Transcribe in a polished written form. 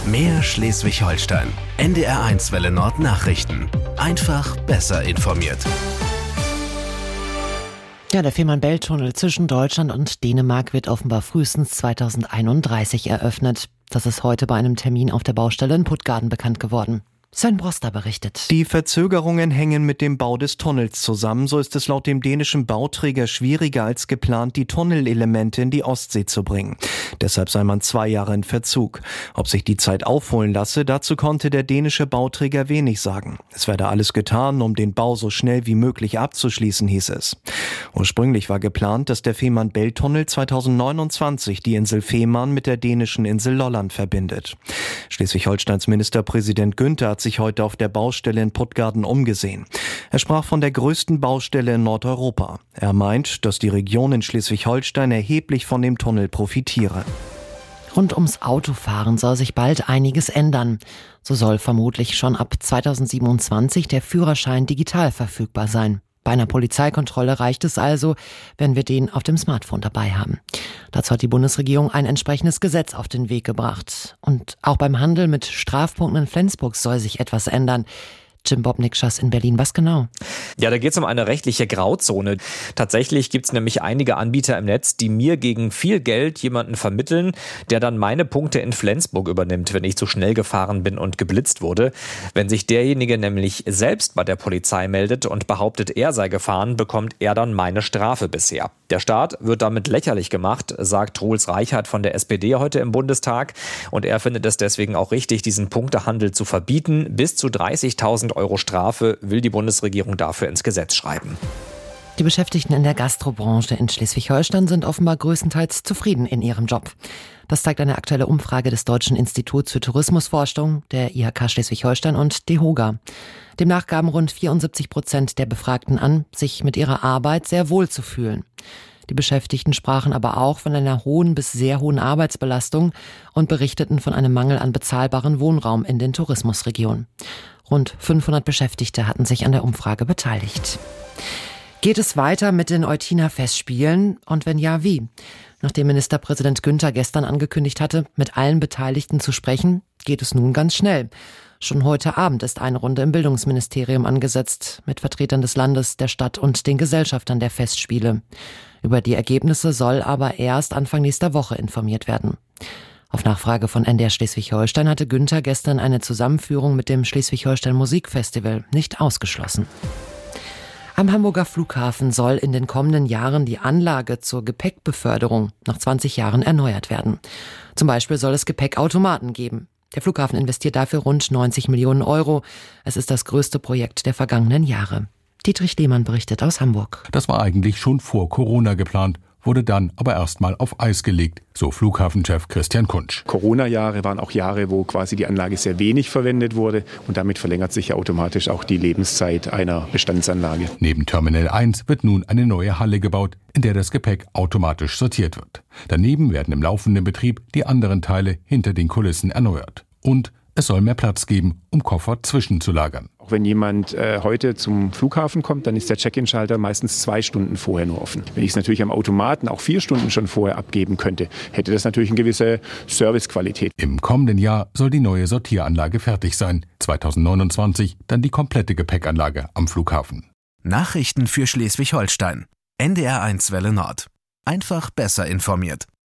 Mehr Schleswig-Holstein. NDR1 Welle Nord Nachrichten. Einfach besser informiert. Ja, der Fehmarn-Belt-Tunnel zwischen Deutschland und Dänemark wird offenbar frühestens 2031 eröffnet. Das ist heute bei einem Termin auf der Baustelle in Puttgarden bekannt geworden. Sven Broster berichtet. Die Verzögerungen hängen mit dem Bau des Tunnels zusammen. So ist es laut dem dänischen Bauträger schwieriger als geplant, die Tunnelelemente in die Ostsee zu bringen. Deshalb sei man 2 Jahre in Verzug. Ob sich die Zeit aufholen lasse, dazu konnte der dänische Bauträger wenig sagen. Es werde alles getan, um den Bau so schnell wie möglich abzuschließen, hieß es. Ursprünglich war geplant, dass der Fehmarn-Belt-Tunnel 2029 die Insel Fehmarn mit der dänischen Insel Lolland verbindet. Schleswig-Holsteins Ministerpräsident Günther hat sich heute auf der Baustelle in Puttgarden umgesehen. Er sprach von der größten Baustelle in Nordeuropa. Er meint, dass die Region in Schleswig-Holstein erheblich von dem Tunnel profitiere. Rund ums Autofahren soll sich bald einiges ändern. So soll vermutlich schon ab 2027 der Führerschein digital verfügbar sein. Bei einer Polizeikontrolle reicht es also, wenn wir den auf dem Smartphone dabei haben. Dazu hat die Bundesregierung ein entsprechendes Gesetz auf den Weg gebracht. Und auch beim Handel mit Strafpunkten in Flensburg soll sich etwas ändern. Jim Bob Nikschas in Berlin, was genau? Ja, da geht es um eine rechtliche Grauzone. Tatsächlich gibt es nämlich einige Anbieter im Netz, die mir gegen viel Geld jemanden vermitteln, der dann meine Punkte in Flensburg übernimmt, wenn ich zu schnell gefahren bin und geblitzt wurde. Wenn sich derjenige nämlich selbst bei der Polizei meldet und behauptet, er sei gefahren, bekommt er dann meine Strafe bisher. Der Staat wird damit lächerlich gemacht, sagt Truls Reichert von der SPD heute im Bundestag. Und er findet es deswegen auch richtig, diesen Punktehandel zu verbieten. Bis zu 30.000 Euro Strafe will die Bundesregierung dafür ins Gesetz schreiben. Die Beschäftigten in der Gastrobranche in Schleswig-Holstein sind offenbar größtenteils zufrieden in ihrem Job. Das zeigt eine aktuelle Umfrage des Deutschen Instituts für Tourismusforschung, der IHK Schleswig-Holstein und DEHOGA. Demnach gaben rund 74% der Befragten an, sich mit ihrer Arbeit sehr wohl zu fühlen. Die Beschäftigten sprachen aber auch von einer hohen bis sehr hohen Arbeitsbelastung und berichteten von einem Mangel an bezahlbaren Wohnraum in den Tourismusregionen. Rund 500 Beschäftigte hatten sich an der Umfrage beteiligt. Geht es weiter mit den Eutiner Festspielen? Und wenn ja, wie? Nachdem Ministerpräsident Günther gestern angekündigt hatte, mit allen Beteiligten zu sprechen, geht es nun ganz schnell. Schon heute Abend ist eine Runde im Bildungsministerium angesetzt, mit Vertretern des Landes, der Stadt und den Gesellschaftern der Festspiele. Über die Ergebnisse soll aber erst Anfang nächster Woche informiert werden. Auf Nachfrage von NDR Schleswig-Holstein hatte Günther gestern eine Zusammenführung mit dem Schleswig-Holstein Musikfestival nicht ausgeschlossen. Am Hamburger Flughafen soll in den kommenden Jahren die Anlage zur Gepäckbeförderung nach 20 Jahren erneuert werden. Zum Beispiel soll es Gepäckautomaten geben. Der Flughafen investiert dafür rund 90 Millionen Euro. Es ist das größte Projekt der vergangenen Jahre. Dietrich Lehmann berichtet aus Hamburg. Das war eigentlich schon vor Corona geplant, wurde dann aber erstmal auf Eis gelegt, so Flughafenchef Christian Kunsch. Corona-Jahre waren auch Jahre, wo quasi die Anlage sehr wenig verwendet wurde und damit verlängert sich ja automatisch auch die Lebenszeit einer Bestandsanlage. Neben Terminal 1 wird nun eine neue Halle gebaut, in der das Gepäck automatisch sortiert wird. Daneben werden im laufenden Betrieb die anderen Teile hinter den Kulissen erneuert. Und es soll mehr Platz geben, um Koffer zwischenzulagern. Auch wenn jemand heute zum Flughafen kommt, dann ist der Check-in-Schalter meistens 2 Stunden vorher nur offen. Wenn ich es natürlich am Automaten auch 4 Stunden schon vorher abgeben könnte, hätte das natürlich eine gewisse Servicequalität. Im kommenden Jahr soll die neue Sortieranlage fertig sein. 2029 dann die komplette Gepäckanlage am Flughafen. Nachrichten für Schleswig-Holstein. NDR1 Welle Nord. Einfach besser informiert.